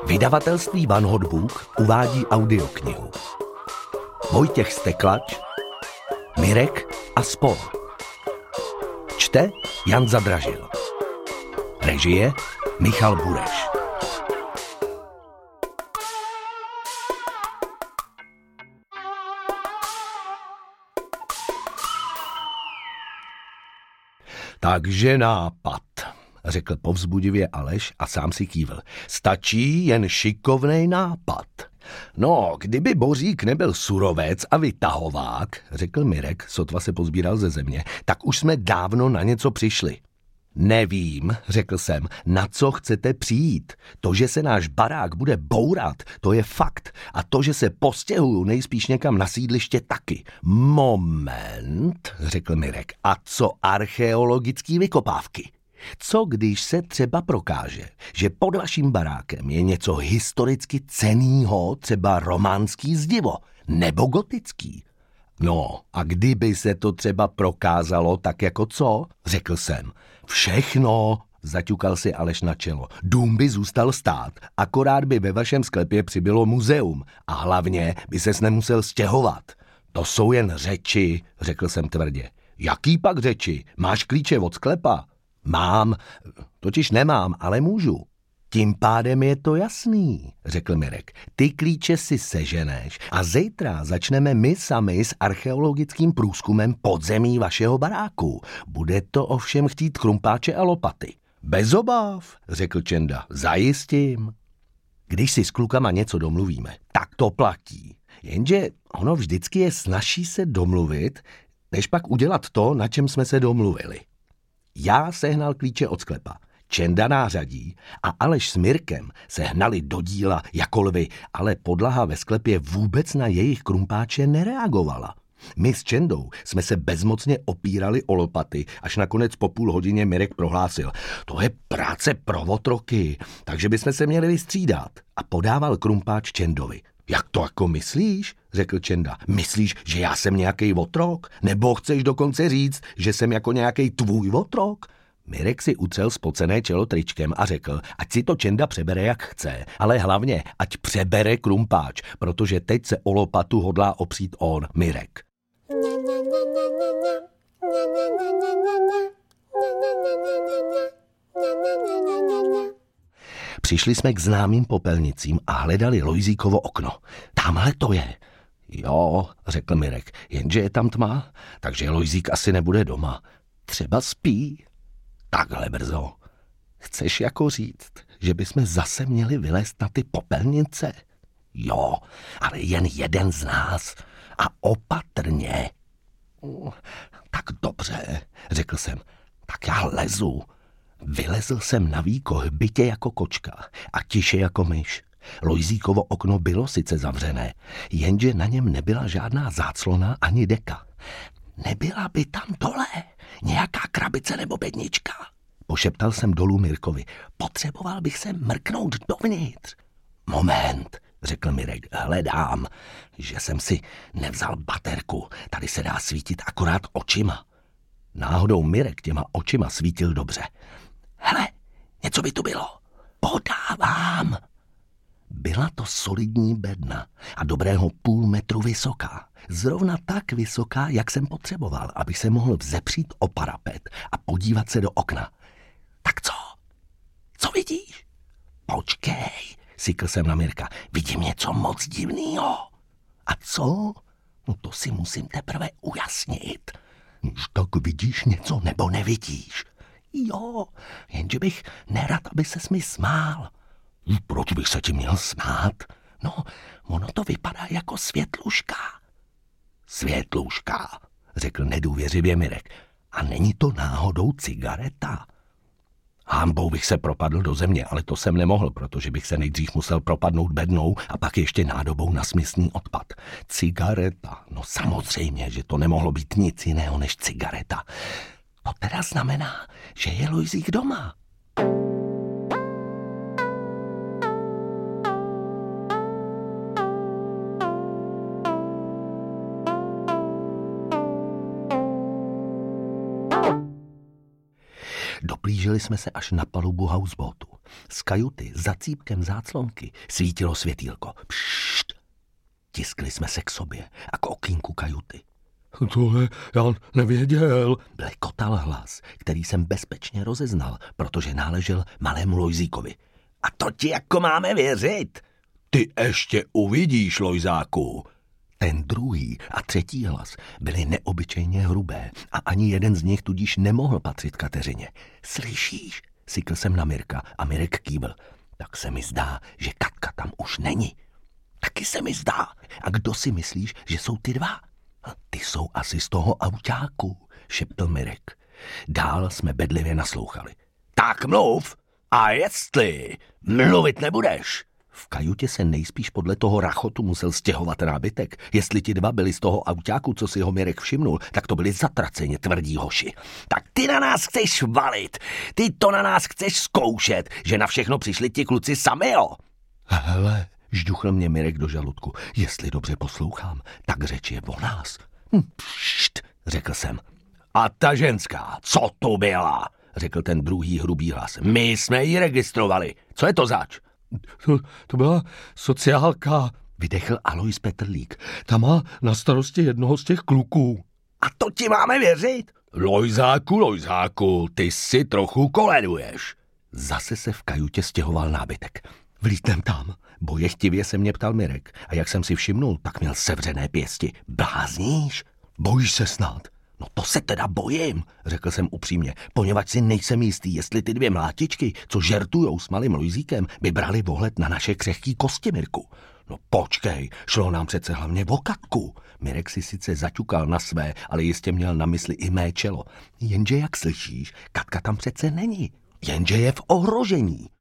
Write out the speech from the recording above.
Vydavatelství Van Hotbook uvádí audioknihu. Vojtěch Steklač, Mirek a spol. Čte Jan Zadražil. Režie Michal Bureš. Takže nápad, řekl povzbudivě Aleš a sám si kývl. Stačí jen šikovnej nápad. No, kdyby Bořík nebyl surovec a vytahovák, řekl Mirek, sotva se pozbíral ze země, tak už jsme dávno na něco přišli. Nevím, řekl jsem, na co chcete přijít. To, že se náš barák bude bourat, to je fakt. A to, že se postěhuju nejspíš někam na sídliště taky. Moment, řekl Mirek, a co archeologický vykopávky? Co když se třeba prokáže, že pod vaším barákem je něco historicky cennýho, třeba románský zdivo, nebo gotický? No, a kdyby se to třeba prokázalo, tak jako co? Řekl jsem. Všechno, zaťukal si Aleš na čelo. Dům by zůstal stát, akorát by ve vašem sklepě přibylo muzeum a hlavně by ses nemusel stěhovat. To jsou jen řeči, řekl jsem tvrdě. Jaký pak řeči? Máš klíče od sklepa? Mám, totiž nemám, ale můžu. Tím pádem je to jasný, řekl Mirek. Ty klíče si seženeš a zítra začneme my sami s archeologickým průzkumem podzemí vašeho baráku. Bude to ovšem chtít krumpáče a lopaty. Bez obav, řekl Čenda, zajistím. Když si s klukama něco domluvíme, tak to platí. Jenže ono vždycky je snazší se domluvit, než pak udělat to, na čem jsme se domluvili. Já sehnal klíče od sklepa, Čenda nářadí a Aleš s Mirkem se hnali do díla jako lvy, ale podlaha ve sklepě vůbec na jejich krumpáče nereagovala. My s Čendou jsme se bezmocně opírali o lopaty, až nakonec po půl hodině Mirek prohlásil. To je práce pro otroky, takže bychom se měli vystřídat a podával krumpáč Čendovi. Jak to jako myslíš? Řekl Čenda. Myslíš, že já jsem nějaký otrok? Nebo chceš dokonce říct, že jsem jako nějaký tvůj otrok? Mirek si utřel spocené čelo tričkem a řekl, ať si to Čenda přebere jak chce, ale hlavně, ať přebere krumpáč, protože teď se o lopatu hodlá opřít on, Mirek. Přišli jsme k známým popelnicím a hledali Lojzíkovo okno. Tamhle to je. Jo, řekl Mirek, jenže je tam tma, takže Lojzík asi nebude doma. Třeba spí. Takhle brzo. Chceš jako říct, že bychom zase měli vylézt na ty popelnice? Jo, ale jen jeden z nás. A opatrně. Tak dobře, řekl jsem. Tak já lezu. Vylezl jsem na výkoh bytě jako kočka a tiše jako myš. Lojzíkovo okno bylo sice zavřené, jenže na něm nebyla žádná záclona ani deka. Nebyla by tam dole nějaká krabice nebo bednička? Pošeptal jsem dolů Mirkovi. Potřeboval bych se mrknout dovnitř. Moment, řekl Mirek, hledám, že jsem si nevzal baterku. Tady se dá svítit akorát očima. Náhodou Mirek těma očima svítil dobře. Hele, něco by tu bylo. Podávám. Byla to solidní bedna a dobrého půl metru vysoká. Zrovna tak vysoká, jak jsem potřeboval, abych se mohl vzepřít o parapet a podívat se do okna. Tak co? Co vidíš? Počkej, sykl jsem na Mirka. Vidím něco moc divného. A co? No to si musím teprve ujasnit. Tak vidíš něco nebo nevidíš? Jo, jenže bych nerad, aby ses mi smál. Proč bych se ti měl smát? No, ono to vypadá jako světluška. Světluška, řekl nedůvěřivě Mirek. A není to náhodou cigareta? Hanbou bych se propadl do země, ale to jsem nemohl, protože bych se nejdřív musel propadnout bednou a pak ještě nádobou na směsný odpad. Cigareta, no samozřejmě, že to nemohlo být nic jiného než cigareta. To teda znamená, že je Lojzík doma. Doplížili jsme se až na palubu houseboatu. Z kajuty za cípkem záclonky svítilo světýlko. Pššt! Tiskli jsme se k sobě a k okýnku kajuty. Tohle já nevěděl, blekotal hlas, který jsem bezpečně rozeznal, protože náležel malému Lojzíkovi. A to ti jako máme věřit? Ty ještě uvidíš, Lojzáku. Ten druhý a třetí hlas byly neobyčejně hrubé a ani jeden z nich tudíž nemohl patřit Kateřině. Slyšíš? Sykl jsem na Mirka a Mirek kývl. Tak se mi zdá, že Katka tam už není. Taky se mi zdá. A kdo si myslíš, že jsou ty dva? Ty jsou asi z toho autáku, šeptl Mirek. Dál jsme bedlivě naslouchali. Tak mluv, a jestli mluvit nebudeš. V kajutě se nejspíš podle toho rachotu musel stěhovat nábytek. Jestli ti dva byli z toho autáku, co si ho Mirek všimnul, tak to byli zatraceně tvrdí hoši. Tak ty na nás chceš valit, ty to na nás chceš zkoušet, že na všechno přišli ti kluci sami, jo? Hele, žduchl mě Mirek do žaludku. Jestli dobře poslouchám, tak řeč je o nás. Pšt, řekl jsem. A ta ženská, co to byla? Řekl ten druhý hrubý hlas. My jsme ji registrovali. Co je to zač? To byla sociálka, vydechl Alojz Petrlík. Ta má na starosti jednoho z těch kluků. A to ti máme věřit? Lojzáku, ty si trochu koleduješ. Zase se v kajutě stěhoval nábytek. Vlítnem tam. Bojechtivě se mě ptal Mirek. A jak jsem si všimnul, tak měl sevřené pěsti. Blázníš? Bojíš se snad? No to se teda bojím, řekl jsem upřímně, poněvadž si nejsem jistý, jestli ty dvě mlátičky, co žertujou s malým Lojzíkem, by brali ohled na naše křehký kosti, Mirku. No počkej, šlo nám přece hlavně o Katku. Mirek si sice zaťukal na své, ale jistě měl na mysli i mé čelo. Jenže jak slyšíš, Katka tam přece není. Jenže je v ohrožení.